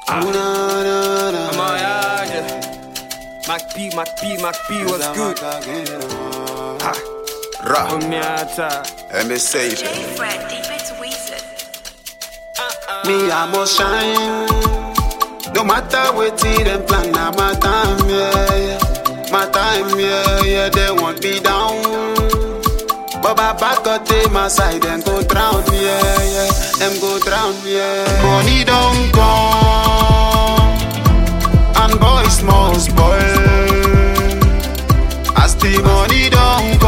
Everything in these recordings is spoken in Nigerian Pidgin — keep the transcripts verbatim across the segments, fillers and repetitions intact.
Ah. I'm on yard, yeah. Mac P, Mac P, Mac P, what's good? Ha. Ra. On me outside. M S A. J-Fred, deep into Weezer. Me, I must shine. No matter what them plan, now my time, yeah, yeah. My time, yeah, yeah, they want me down. But my back up to my side and go drown, yeah, yeah. Them go drown, yeah. Money don't come, and boys must spoil. As the money don't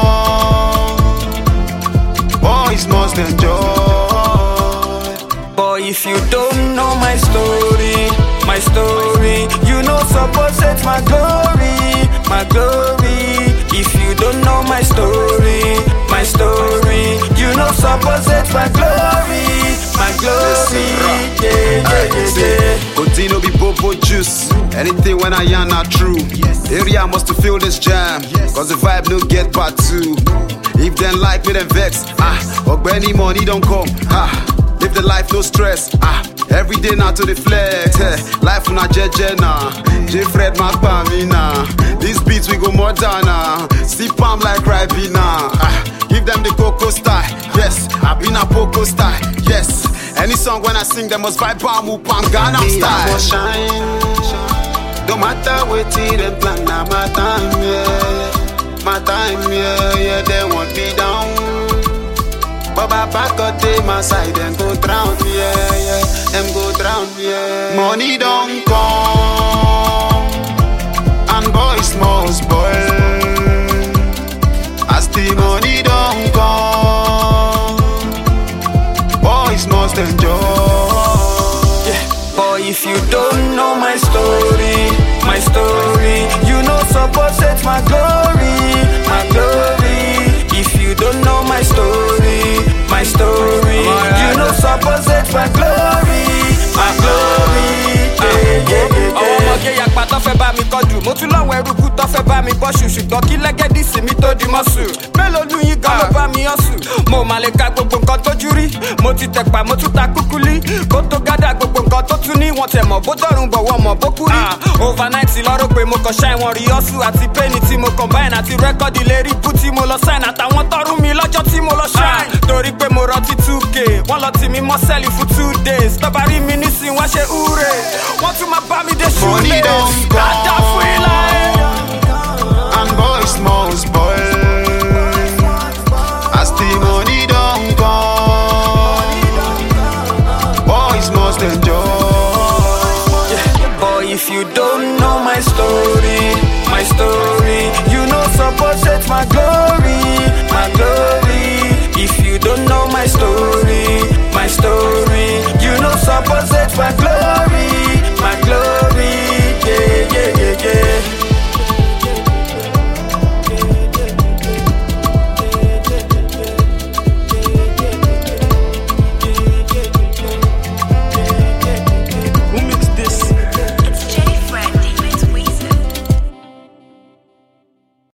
come, boys must enjoy. Boy, if you don't know my story, my story, you know suppose it's my glory, my glory. If you don't know my story, my story, you know suppose it's my glory, my glory. Yeah, yeah, yeah, yeah. Continue be bobo juice. Anything when I yarn not true. Area must to feel this jam. Cause the vibe no get part two. If them like me then vex. Ah, or any money don't come. Ah. Live the life, no stress. Ah, every day now to the flex. Eh, life on a jeje na. J-Fred Mac Pamina. These beats we go more down now. See palm like Ribena. Ah, give them the cocoa style. Yes, I been a poco style. Yes, any song when I sing them must vibe Bamu Pangana style. I must shine. No matter what them plan, now my time, yeah. My time, yeah, yeah, they want me down. But my back up to my side and go drown, yeah, yeah. Them go drown, yeah. Money don't come, and boys must spoil. As the money don't come, boys must enjoy. Yeah. Boy, if you don't know my story, my story, you know suppose it's my glory, my glory. If you don't know my story, my story, you know suppose it's my glory, my glory. Yeah, yeah, yeah, yeah. Ọmọge yàgbà tó fẹ́ bá mi kọjú, mo tún lọ́wọ́ eruku tó fẹ́ bá mi bọ́ṣù, ṣùgbọ́n kí lẹ́gẹ́dì sí mi tó di mọ́sù. Mélòó lu yín gan ló bá mi ọ̀sùn? Mo mà lè ka gbogbo nǹkan tójú rí, mo ti tẹ̀pà mo tún ta kúkúlí. Kó tó gádà gbogbo nǹkan tó tún ní, wọ́n tẹ̀ mọ̀ bó dọ̀rùn bọ̀ wọ́n mọ̀ bó kú rí. Overnight lọ́rọ̀ pé mo kàn ṣáì wọn rí ọ̀sùn àti pẹ́ẹ́nì tí mo combine àti rẹ́kọ̀dì lérí bú tí mo lọ sign àtàwọn tọrún mi lọ́jọ́ tí mo lọ shine. Torí pé mo rọtí two k, wọ́n lọ tì mí mọ́ sẹ́ẹ̀lì fún two days. Tọ́ba rí mi nísìn wọ́n ṣe húre, wọ́n tún máa bá mi dé ṣúlẹ̀. Money don't Dada fún ilá ẹ̀. and boys must spoil. As the money don't come, boys must enjoy. Yeah. Boy, if you don't know my story, my story, you know suppose it's my glory, my glory. If you don't know my story, my story, you know suppose it's my glory,